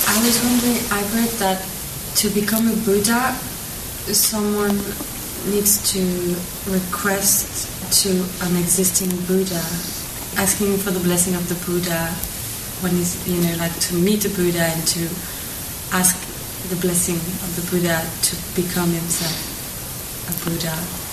I was wondering, I've read that to become a Buddha, someone needs to request to an existing Buddha, asking for the blessing of the Buddha when he's, like to meet a Buddha and to ask the blessing of the Buddha to become himself a Buddha.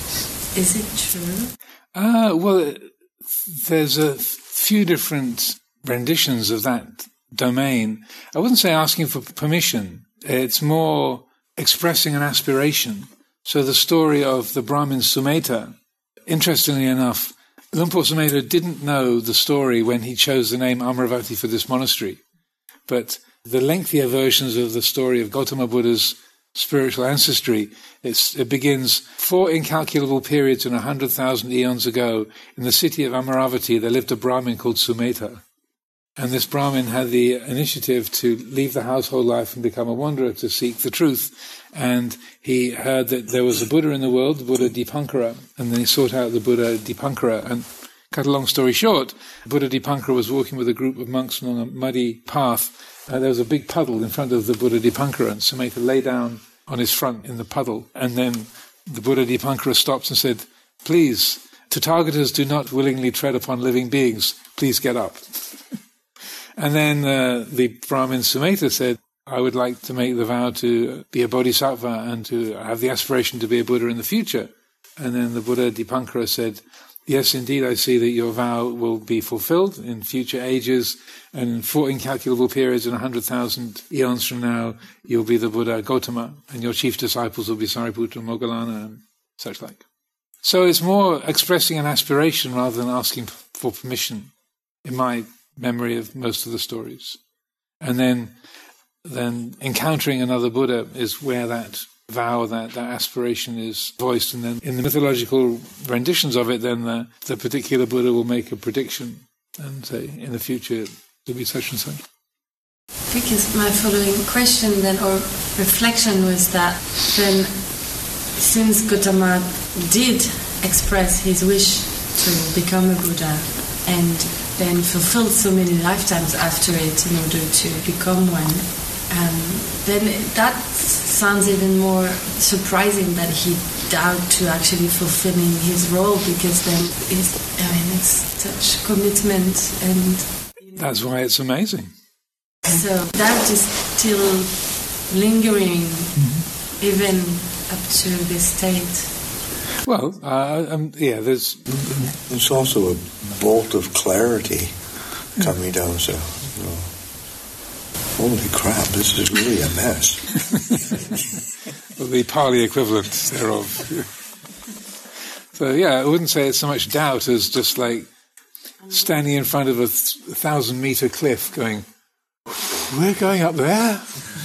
Is it true? Well, there's a few different renditions of that domain. I wouldn't say asking for permission. It's more expressing an aspiration. So the story of the Brahmin Sumedha, interestingly enough, Luang Por Sumedha didn't know the story when he chose the name Amaravati for this monastery. But the lengthier versions of the story of Gautama Buddha's spiritual ancestry, it begins 4 incalculable periods and 100,000 eons ago. In the city of Amaravati, there lived a Brahmin called Sumedha. And this Brahmin had the initiative to leave the household life and become a wanderer to seek the truth. And he heard that there was a Buddha in the world, the Buddha Dipankara, and then he sought out the Buddha Dipankara. And cut a long story short, Buddha Dipankara was walking with a group of monks along a muddy path. There was a big puddle in front of the Buddha Dipankara, and Sumedha lay down on his front in the puddle. And then the Buddha Dipankara stopped and said, "Please, Tathagatas do not willingly tread upon living beings. Please get up." And then the Brahmin Sumedha said, "I would like to make the vow to be a bodhisattva and to have the aspiration to be a Buddha in the future." And then the Buddha Dipankara said, "Yes, indeed, I see that your vow will be fulfilled in future ages, and in 4 incalculable periods and 100,000 eons from now, you'll be the Buddha Gautama, and your chief disciples will be Sariputra and Moggallana and such like." So it's more expressing an aspiration rather than asking for permission, in my memory of most of the stories. And then encountering another Buddha is where that vow, that aspiration is voiced. And then in the mythological renditions of it, then the particular Buddha will make a prediction and say, in the future, there'll be such and such. Because my following question then, or reflection, was that then, since Gautama did express his wish to become a Buddha, and then fulfilled so many lifetimes after it in order to become one, then that sounds even more surprising that he doubt to actually fulfilling his role, because then it's such commitment, and that's why it's amazing. So that is still lingering even up to this state. Well, there's also a bolt of clarity coming down. So, holy crap, this is really a mess. Well, the Pali equivalent thereof. So, I wouldn't say it's so much doubt as just like standing in front of a 1,000-meter cliff going, "We're going up there?"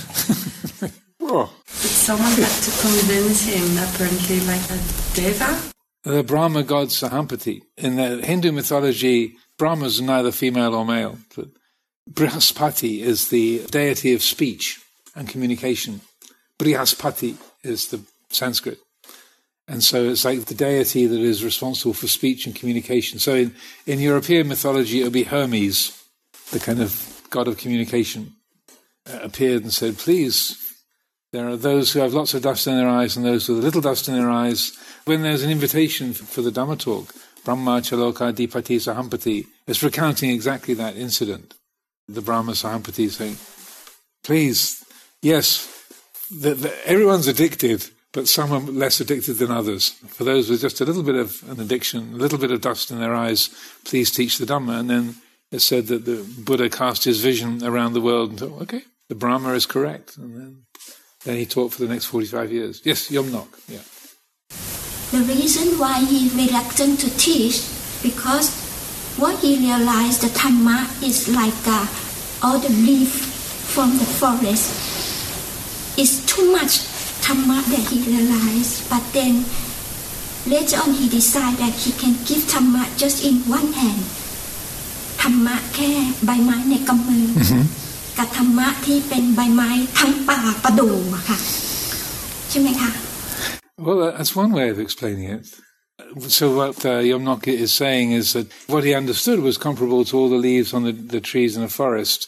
Whoa. But someone had to convince him, apparently, like a deva? The Brahma god Sahampati. In the Hindu mythology, Brahmas are neither female or male. But Brihaspati is the deity of speech and communication. Brihaspati is the Sanskrit. And so it's like the deity that is responsible for speech and communication. So in European mythology, it would be Hermes, the kind of god of communication, appeared and said, "Please, there are those who have lots of dust in their eyes and those with a little dust in their eyes." When there's an invitation for the Dhamma talk, Brahma Chaloka Dipati Sahampati, it's recounting exactly that incident. The Brahma Sahampati saying, "Please, yes, everyone's addicted, but some are less addicted than others. For those with just a little bit of an addiction, a little bit of dust in their eyes, please teach the Dhamma." And then it said that the Buddha cast his vision around the world and thought, okay, the Brahma is correct. And then he taught for the next 45 years. Yes, Yomnok, yeah. The reason why he reluctant to teach, because what he realized, the Dhamma is like all the leaf from the forest. It's too much Dhamma that he realized, but then later on he decided that he can give Dhamma just in one hand. Dhamma แค่ใบไม้ในกำมือกับธรรมะที่เป็นใบไม้ทั้งป่าประดู่อะค่ะใช่ไหมคะ Well, that's one way of explaining it. So what Yomnok is saying is that what he understood was comparable to all the leaves on the trees in a forest,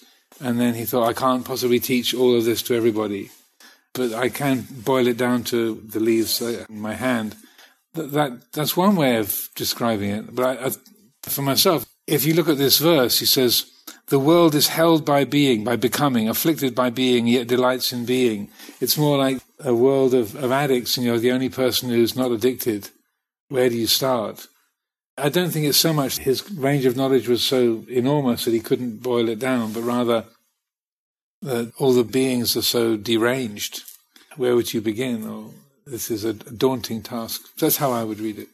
And then he thought, I can't possibly teach all of this to everybody, but I can boil it down to the leaves in my hand. That's one way of describing it. But for myself, if you look at this verse, he says, the world is held by being, by becoming, afflicted by being, yet delights in being. It's more like a world of addicts, and you're the only person who's not addicted. Where do you start? I don't think it's so much his range of knowledge was so enormous that he couldn't boil it down, but rather that all the beings are so deranged. Where would you begin? Or this is a daunting task. That's how I would read it.